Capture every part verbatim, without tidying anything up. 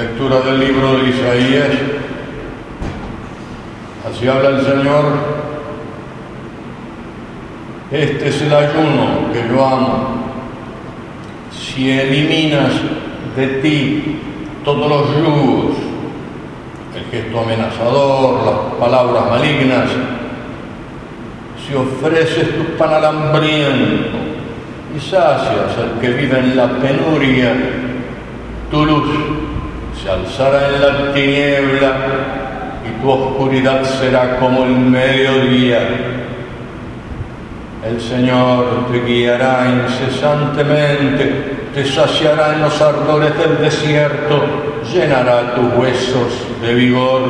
Lectura del libro de Isaías. Así habla el Señor. Este es el ayuno que yo amo. Si eliminas de ti todos los yugos, el gesto amenazador, las palabras malignas, si ofreces tu pan al hambriento y sacias al que vive en la penuria, tu luz se alzará en la tiniebla y tu oscuridad será como el mediodía. El Señor te guiará incesantemente, te saciará en los ardores del desierto, llenará tus huesos de vigor.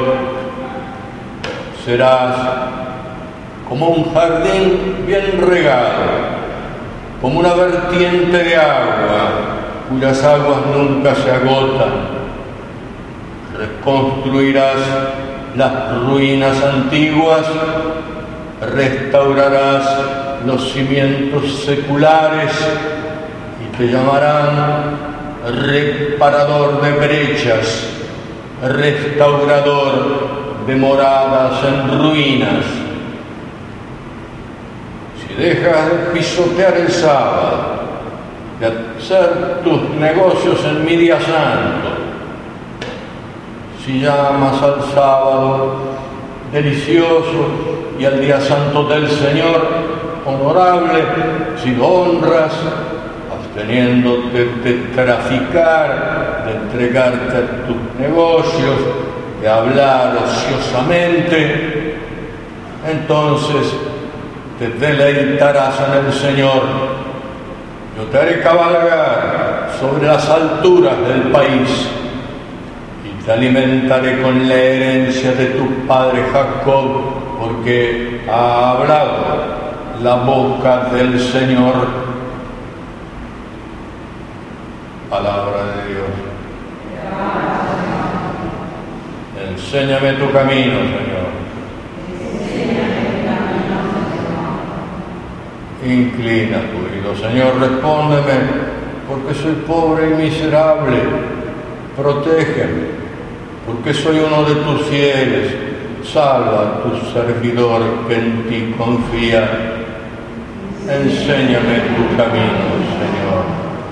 Serás como un jardín bien regado, como una vertiente de agua cuyas aguas nunca se agotan. Reconstruirás las ruinas antiguas, restaurarás los cimientos seculares y te llamarán reparador de brechas, restaurador de moradas en ruinas. Si dejas de pisotear el sábado, de hacer tus negocios en mi día santo, si llamas al sábado delicioso y al día santo del Señor honorable, si lo honras, absteniéndote de traficar, de entregarte a tus negocios, de hablar ociosamente, entonces te deleitarás en el Señor. Yo te haré cabalgar sobre las alturas del país y te alimentaré con la herencia de tu padre Jacob, porque ha hablado la boca del Señor. Palabra de Dios. Enséñame tu camino, Señor. Inclina tu oído, Señor, respóndeme, porque soy pobre y miserable. Protégeme, porque soy uno de tus fieles. Salva a tu servidor que en ti confía. Enséñame tu camino, Señor.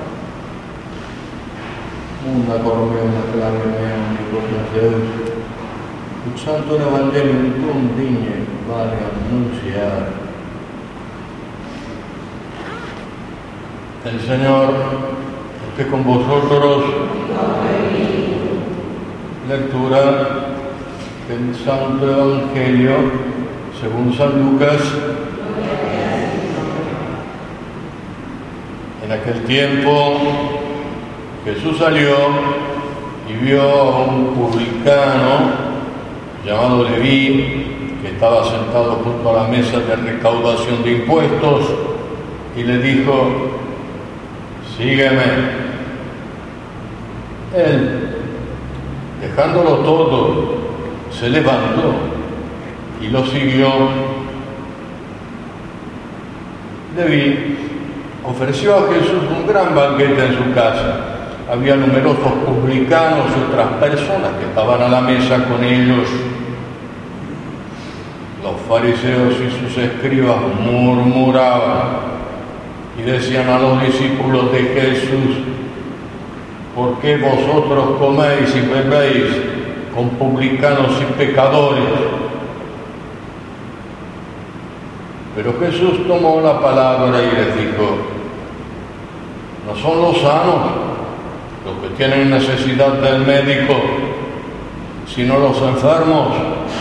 Una corona clave mea, mi gloria a Deus. Il Santo Evangelio non digne vale anunciar. El Señor esté con vosotros. Lectura del Santo Evangelio según San Lucas. En aquel tiempo Jesús salió y vio a un publicano llamado Leví, que estaba sentado junto a la mesa de recaudación de impuestos, y le dijo: sígueme. Él, dejándolo todo, se levantó y lo siguió. Leví ofreció a Jesús un gran banquete en su casa. Había numerosos publicanos y otras personas que estaban a la mesa con ellos. Los fariseos y sus escribas murmuraban y decían a los discípulos de Jesús: ¿por qué vosotros coméis y bebéis con publicanos y pecadores? Pero Jesús tomó la palabra y les dijo: no son los sanos los que tienen necesidad del médico, sino los enfermos.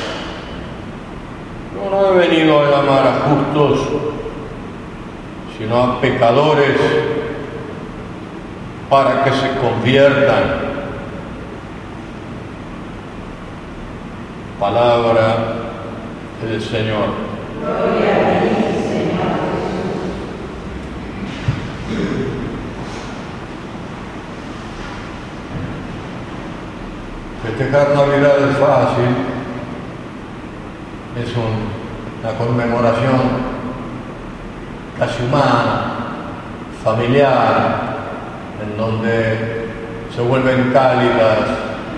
Yo no he venido a llamar a justos, sino a pecadores, para que se conviertan. Palabra del Señor. Gloria a ti, Señor. Festejar Navidad es fácil, es un, una conmemoración casi humana, familiar, en donde se vuelven cálidas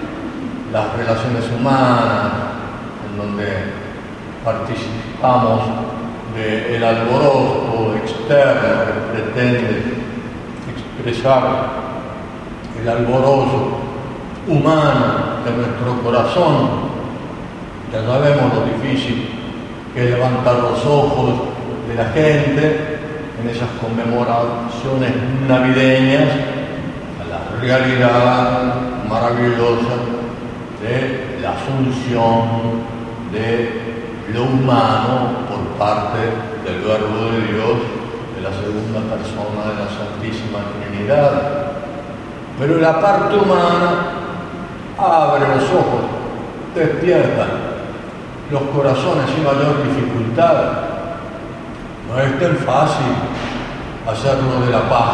las relaciones humanas, en donde participamos del alboroto externo que pretende expresar el alboroto humano de nuestro corazón. Ya sabemos lo difícil que es levantar los ojos de la gente en esas conmemoraciones navideñas a la realidad maravillosa de la asunción de lo humano por parte del Verbo de Dios, de la segunda persona de la Santísima Trinidad. Pero la parte humana abre los ojos, despierta los corazones sin mayor dificultad. No es tan fácil hacerlo de la paz,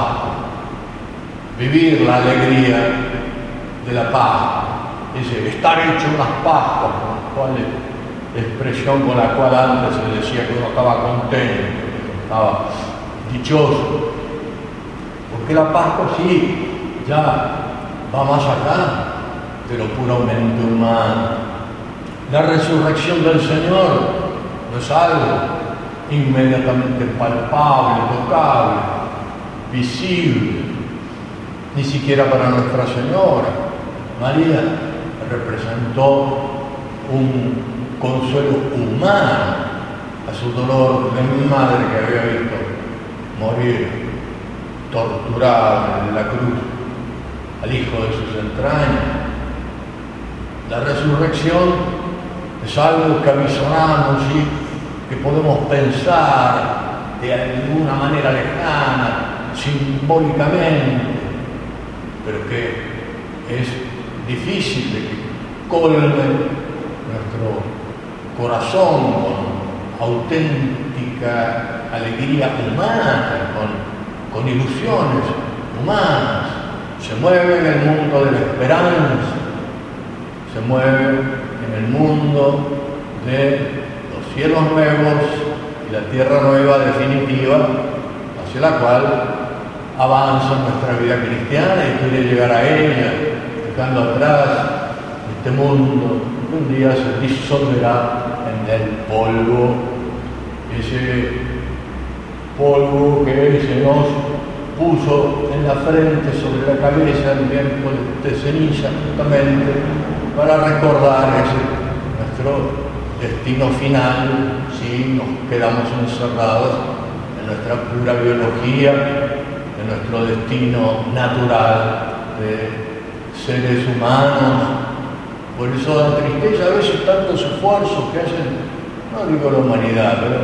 vivir la alegría de la paz. Dice, estar hecho unas pascuas, con las cuales, expresión con la cual antes se decía que uno estaba contento, que uno estaba dichoso. Porque la Pascua sí, ya va más allá de lo puramente humano. La resurrección del Señor no es algo inmediatamente palpable, tocable, visible, ni siquiera para Nuestra Señora. María representó un consuelo humano a su dolor de mi madre que había visto morir torturado en la cruz al hijo de sus entrañas. La resurrección es algo que avisonamos y que podemos pensar de alguna manera lejana, simbólicamente, pero que es difícil de que colme nuestro corazón con auténtica alegría humana, con, con ilusiones humanas. Se mueve en el mundo de la esperanza, se mueve en el mundo de los cielos nuevos y la tierra nueva definitiva, hacia la cual avanza nuestra vida cristiana y quiere llegar a ella, dejando atrás este mundo que un día se disolverá en el polvo, ese polvo que se nos puso en la frente, sobre la cabeza, el tiempo de ceniza, justamente para recordar ese nuestro destino final, si nos quedamos encerrados en nuestra pura biología, en nuestro destino natural de seres humanos. Por eso da tristeza a veces tantos esfuerzos que hacen, no digo la humanidad, pero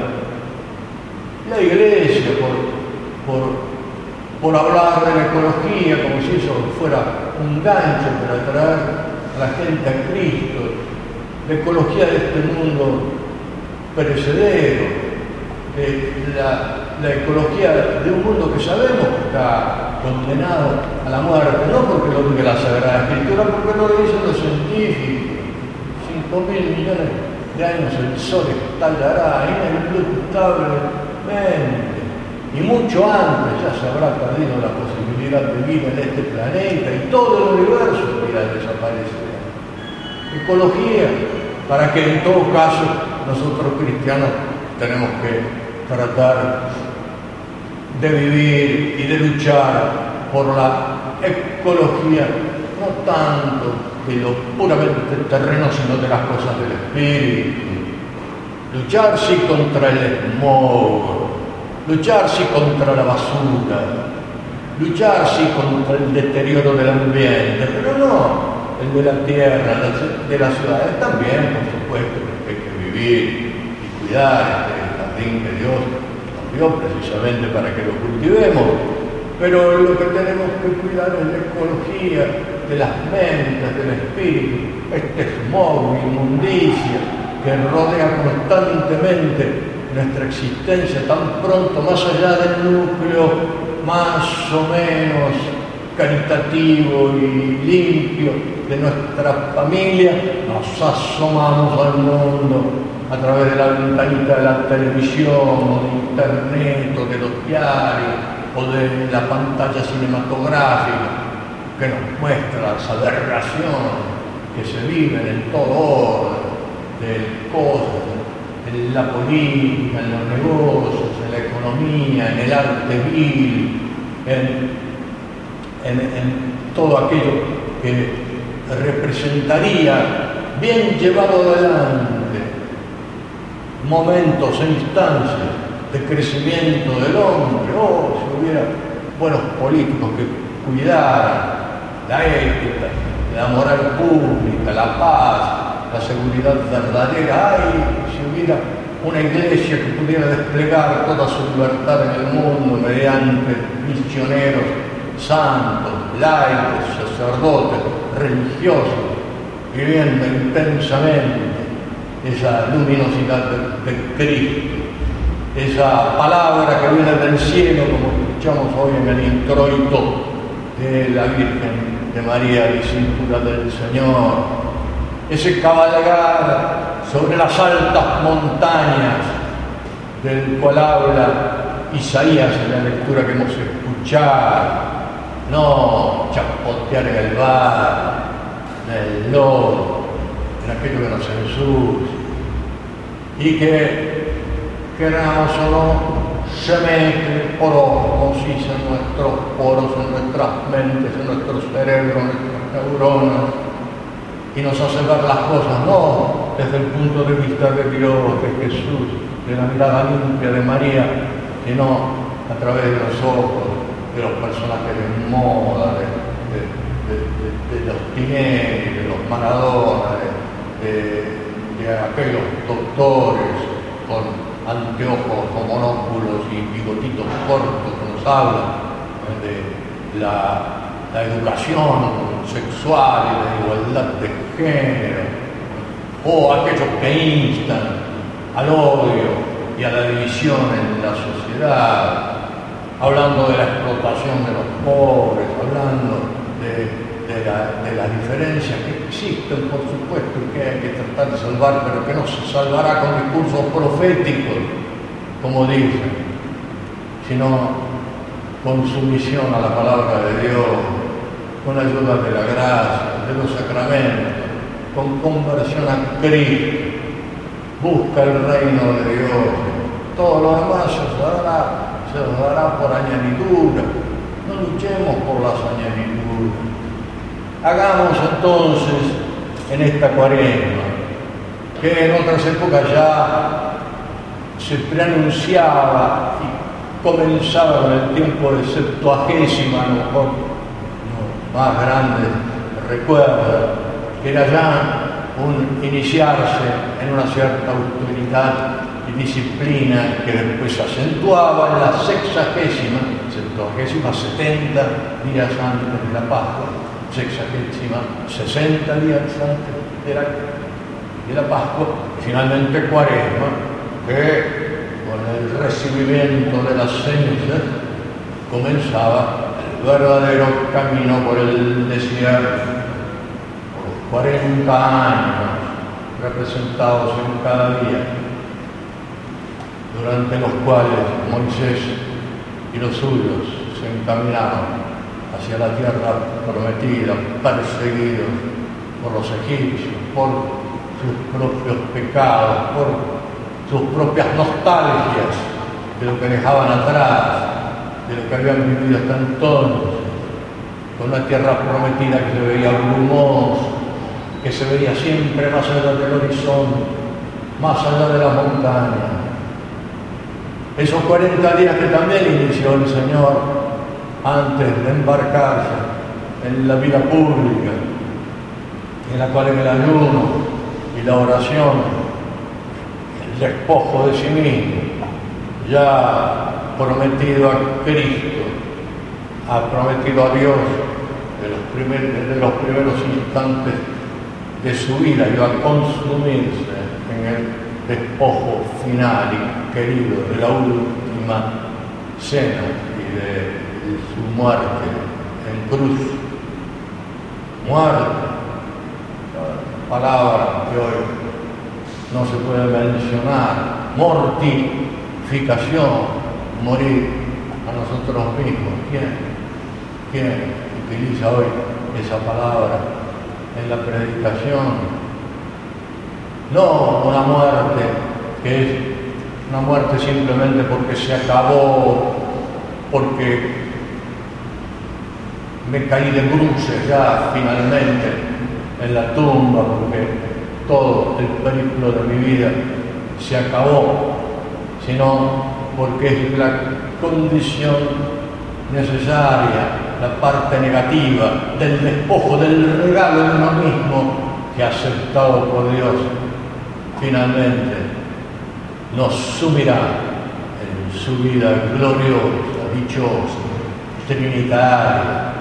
la Iglesia, por, por, por hablar de la ecología, como si eso fuera un gancho para atraer a la gente a Cristo, la ecología de este mundo perecedero, de la, la ecología de un mundo que sabemos que está condenado a la muerte, no porque lo diga la Sagrada Escritura, porque lo dicen los científicos. Cinco mil millones de años el sol estallará ineluctablemente, y mucho antes ya se habrá perdido la posibilidad de vida en este planeta y todo el universo irá a desaparecer. Ecología, para que en todo caso nosotros cristianos tenemos que tratar de vivir y de luchar por la ecología, no tanto de lo puramente terreno, sino de las cosas del espíritu. Luchar sí contra el smog, luchar sí contra la basura, luchar sí contra el deterioro del ambiente, pero no el de la tierra, de las ciudades también, por supuesto, que hay que vivir y cuidar este jardín que Dios nos dio precisamente para que lo cultivemos. Pero lo que tenemos que cuidar es la ecología de las mentes, del espíritu, este smog, inmundicia que rodea constantemente nuestra existencia, tan pronto más allá del núcleo más o menos caritativo y limpio de nuestra familia, nos asomamos al mundo a través de la ventanita de la televisión, de internet, o de los diarios, o de la pantalla cinematográfica, que nos muestra las aberraciones que se viven en todo orden, de cosas, en la política, en los negocios, en la economía, en el arte vil, en, en, en todo aquello que representaría, bien llevado adelante, momentos e instancias de crecimiento del hombre. Oh, si hubiera buenos políticos que cuidaran la ética, la moral pública, la paz, la seguridad verdadera. Ay, si hubiera una iglesia que pudiera desplegar toda su libertad en el mundo mediante misioneros santos, laicos, sacerdotes, religiosos, viviendo intensamente esa luminosidad de, de Cristo, esa palabra que viene del cielo, como escuchamos hoy en el introito de la Virgen de María, discípula del Señor, ese cabalgar sobre las altas montañas del cual habla Isaías en la lectura que hemos escuchado, no chapotear en el bar, en el lodo, en aquello que nos ensucia, y que queramos o no se mete por osmosis en nuestros poros, en nuestras mentes, en nuestro cerebro, en nuestras neuronas, y nos hace ver las cosas no desde el punto de vista de Dios, de Jesús, de la mirada limpia de María, sino a través de los ojos de los personajes de moda, de, de, de, de, de los Tinelli, de los Maradona, de, de, de aquellos doctores con anteojos, con monóculos y bigotitos cortos que nos hablan de la, la educación sexual y la igualdad de género, o aquellos que instan al odio y a la división en la sociedad, hablando de la explotación de los pobres, hablando de, de, la, de las diferencias que existen, por supuesto, y que hay que tratar de salvar, pero que no se salvará con discursos proféticos, como dicen, sino con sumisión a la palabra de Dios, con ayuda de la gracia, de los sacramentos, con conversión a Cristo. Busca el reino de Dios. Todo lo demás se os dará, se os dará por añadidura. No luchemos por las añadiduras. Hagamos entonces en esta cuaresma, que en otras épocas ya se preanunciaba y comenzaba con el tiempo de Septuagésima, a lo mejor no, más grande recuerda, que era ya un iniciarse en una cierta autoridad y disciplina que después se acentuaba en la sexagésima, septuagésima, setenta días antes de la Pascua, sexagésima, sesenta días antes de la, de la Pascua, y finalmente cuaresma, que con el recibimiento de las cenizas comenzaba el verdadero camino por el desierto, por cuarenta años representados en cada día, durante los cuales Moisés y los suyos se encaminaron hacia la tierra prometida, perseguidos por los egipcios, por sus propios pecados, por sus propias nostalgias de lo que dejaban atrás, de lo que habían vivido hasta entonces, con una tierra prometida que se veía brumosa, que se veía siempre más allá del horizonte, más allá de la montaña. Esos cuarenta días que también inició el Señor antes de embarcarse en la vida pública, en la cual en el ayuno y la oración, el despojo de sí mismo, ya prometido a Cristo, ha prometido a Dios de los primeros, desde los primeros instantes de su vida, iba a consumirse en el despojo final y querido de la última cena y de su muerte en cruz. Muerte, palabra que hoy no se puede mencionar, mortificación, morir a nosotros mismos. ¿Quién? ¿Quién utiliza hoy esa palabra en la predicación. No una muerte que es una muerte simplemente porque se acabó, porque me caí de bruces ya finalmente en la tumba, porque todo el periplo de mi vida se acabó, sino porque es la condición necesaria, la parte negativa del despojo, del regalo de uno mismo que aceptado por Dios, finalmente nos sumirá en su vida gloriosa, dichosa, trinitaria.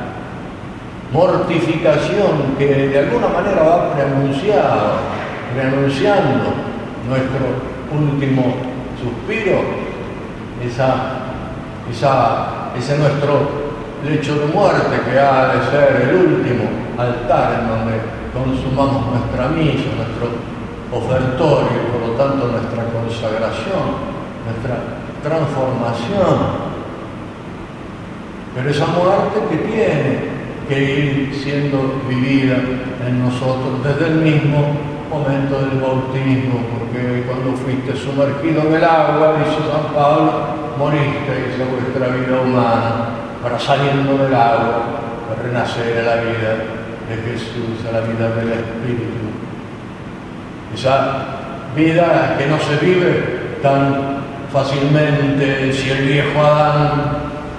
Mortificación que de alguna manera va preanunciado, preanunciando nuestro último suspiro, esa, esa, ese nuestro lecho de muerte que ha de ser el último altar en donde consumamos nuestra misa, nuestro ofertorio y por lo tanto nuestra consagración, nuestra transformación. Pero esa muerte que tiene que ir siendo vivida en nosotros desde el mismo momento del bautismo, porque cuando fuiste sumergido en el agua, dice San Pablo, moriste, dice, vuestra vida humana, para saliendo del agua, para renacer a la vida de Jesús, a la vida del Espíritu. Esa vida que no se vive tan fácilmente si el viejo Adán,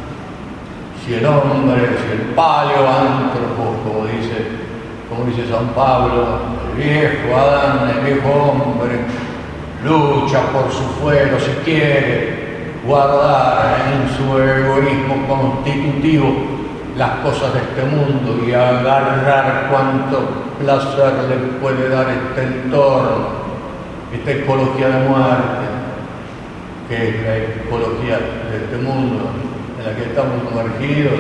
si el hombre, si el paleoántropo, como dice, como dice San Pablo, el viejo Adán, el viejo hombre, lucha por su fuero si quiere guardar en su egoísmo constitutivo las cosas de este mundo y agarrar cuanto placer le puede dar este entorno, esta ecología de muerte, que es la ecología de este mundo en la que estamos sumergidos.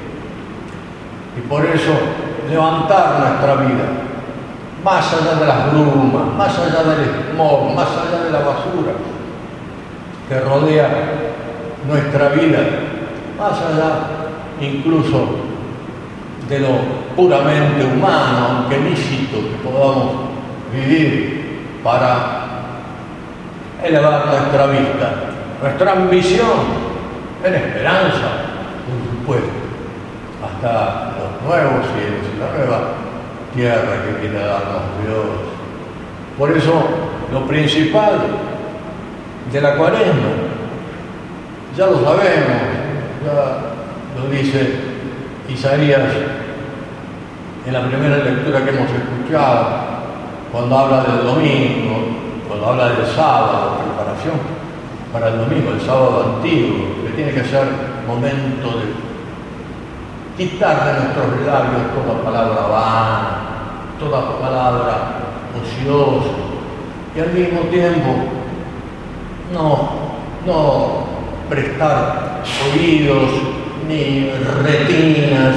Y por eso levantar nuestra vida, más allá de las brumas, más allá del smog, más allá de la basura que rodea nuestra vida, más allá incluso de lo puramente humano, aunque lícito que podamos vivir, para elevar nuestra vista, nuestra ambición en esperanza, por supuesto, hasta los nuevos cielos y la nueva tierra que quiere darnos Dios. Por eso, lo principal de la Cuaresma, ya lo sabemos, ya lo dice Isaías en la primera lectura que hemos escuchado, cuando habla del domingo, cuando habla del sábado, preparación para el domingo, el sábado antiguo, que tiene que ser momento de quitar de nuestros labios toda palabra vana, toda palabra ociosa, y al mismo tiempo no, no prestar oídos, ni retinas,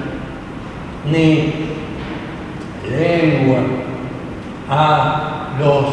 ni lengua a los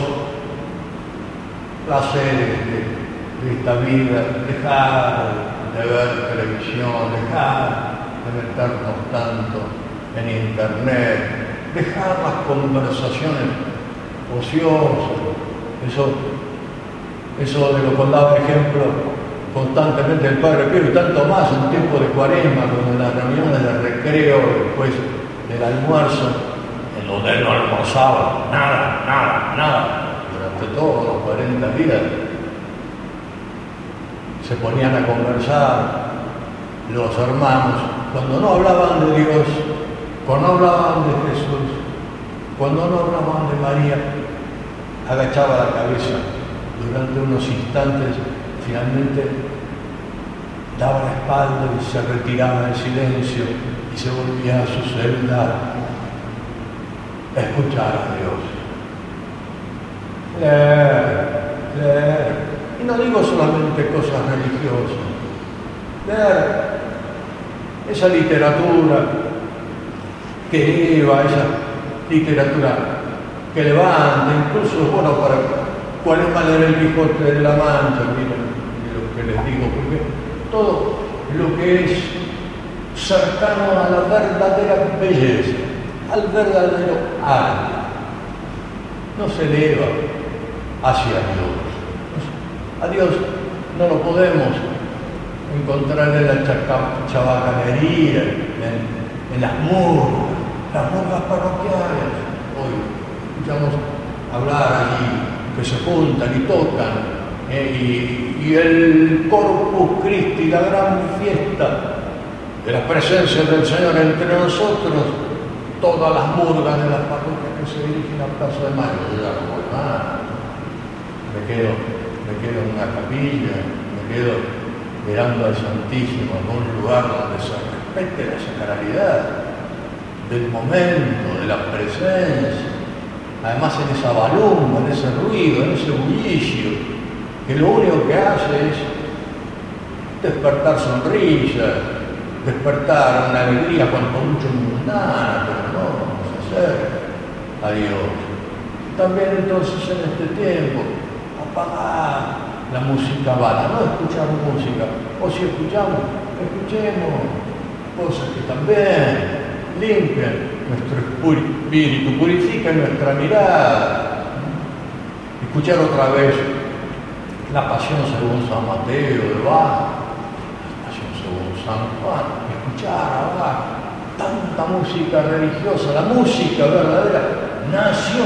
placeres de, de esta vida, dejar de ver televisión, dejar de meternos tanto en internet, dejar las conversaciones ociosas, eso, eso de lo que daba ejemplo constantemente el Padre Pío y tanto más en tiempo de Cuaresma, donde en las reuniones de recreo, después del almuerzo, en donde él no almorzaba, nada, nada, nada, durante todos los cuarenta días, se ponían a conversar los hermanos, cuando no hablaban de Dios, cuando no hablaban de Jesús, cuando no hablaban de María, agachaba la cabeza durante unos instantes, finalmente daba la espalda y se retiraba en silencio y se volvía a su celda a escuchar a Dios. Leer, leer, y no digo solamente cosas religiosas, leer esa literatura que eleva, esa literatura que levanta, incluso es bueno para Cuaresma leer el Quijote de la Mancha, miren lo que les digo, porque todo lo que es cercano a la verdadera belleza, al verdadero arte. No se eleva hacia Dios. A Dios no lo podemos encontrar en la chabacanería, en, en las murgas, las murgas parroquiales. Hoy escuchamos hablar allí, que se juntan y tocan, eh, y, y el Corpus Christi, la gran fiesta de la presencia del Señor entre nosotros, todas las murgas de las parroquias que se dirigen a Plaza de Mayo. Yo ya no voy más, me quedo, me quedo en una capilla, me quedo mirando al Santísimo en un lugar donde se respete la sacralidad del momento, de la presencia. Además, en esa balumba, en ese ruido, en ese bullicio, que lo único que hace es despertar sonrisas, despertar una alegría cuanto mucho mundana, pero no vamos a hacer a Dios. También entonces en este tiempo, apagar la música vana, no escuchar música, o si escuchamos, escuchemos cosas que también limpian nuestro espíritu, purifican nuestra mirada. Escuchar otra vez la Pasión según San Mateo de Bach, la Pasión según San Juan, escuchar ahora tanta música religiosa. La música verdadera nació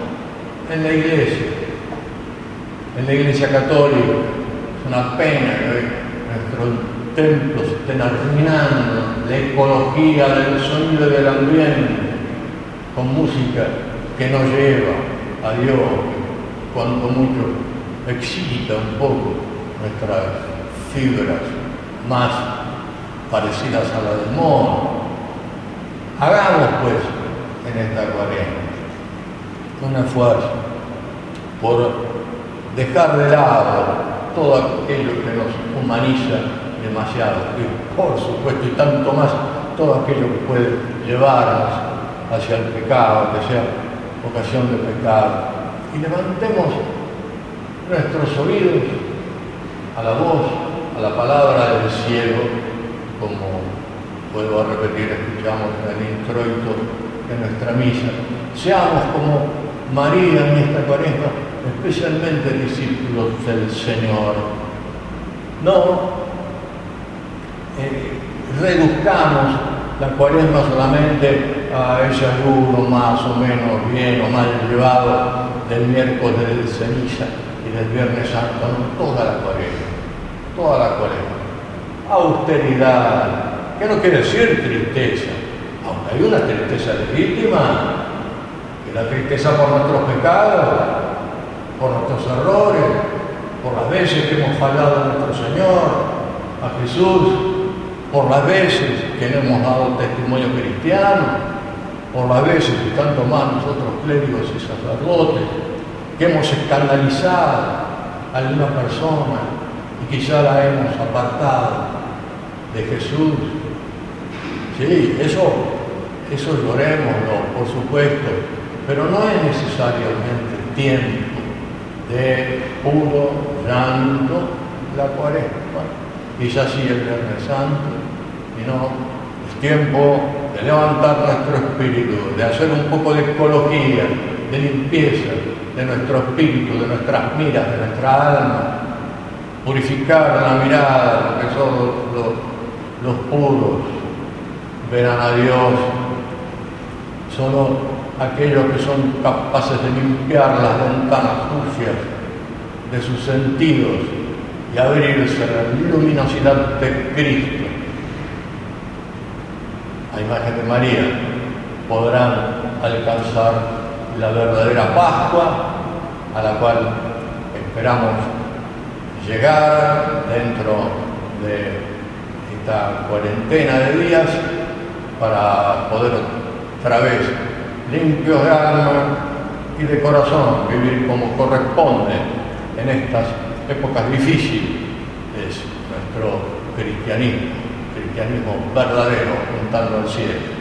en la iglesia, en la iglesia católica. Es una pena que hoy nuestros templos estén arruinando la ecología del sonido y del ambiente con música que no lleva a Dios, cuanto mucho excita un poco nuestras fibras más parecidas a la del mono. Hagamos pues en esta cuarentena un esfuerzo por dejar de lado todo aquello que nos humaniza demasiado, y por supuesto, y tanto más, todo aquello que puede llevarnos hacia el pecado, que sea ocasión de pecado. Y levantemos nuestros oídos a la voz, a la palabra del cielo, como vuelvo a repetir, escuchamos en el introito de nuestra misa. Seamos como María en esta cuaresma, especialmente discípulos del Señor. No eh, reduzcamos la cuaresma solamente a ese ayuno más o menos bien o mal llevado del miércoles de ceniza y del Viernes Santo, no, toda la cuaresma, toda la cuaresma. Austeridad, que no quiere decir tristeza, aunque hay una tristeza legítima, que la tristeza por nuestros pecados, por nuestros errores, por las veces que hemos fallado a nuestro Señor, a Jesús, por las veces que no hemos dado testimonio cristiano, por las veces que tanto más nosotros clérigos y sacerdotes, que hemos escandalizado a alguna persona y quizá la hemos apartado de Jesús. Sí, eso, eso llorémoslo, por supuesto, pero no es necesariamente tiempo de puro llanto la cuaresma, quizás sí el Viernes Santo, y no, es tiempo de levantar nuestro espíritu, de hacer un poco de ecología, de limpieza de nuestro espíritu, de nuestras miras, de nuestra alma, purificar la mirada, porque solo los, los puros verán a Dios, solo aquellos que son capaces de limpiar las ventanas sucias de sus sentidos y abrirse a la luminosidad de Cristo, a imagen de María, podrán alcanzar la verdadera Pascua, a la cual esperamos llegar dentro de esta cuarentena de días, para poder otra vez, limpios de alma y de corazón, vivir como corresponde en estas épocas difíciles. Es nuestro cristianismo, cristianismo verdadero, apuntando al cielo.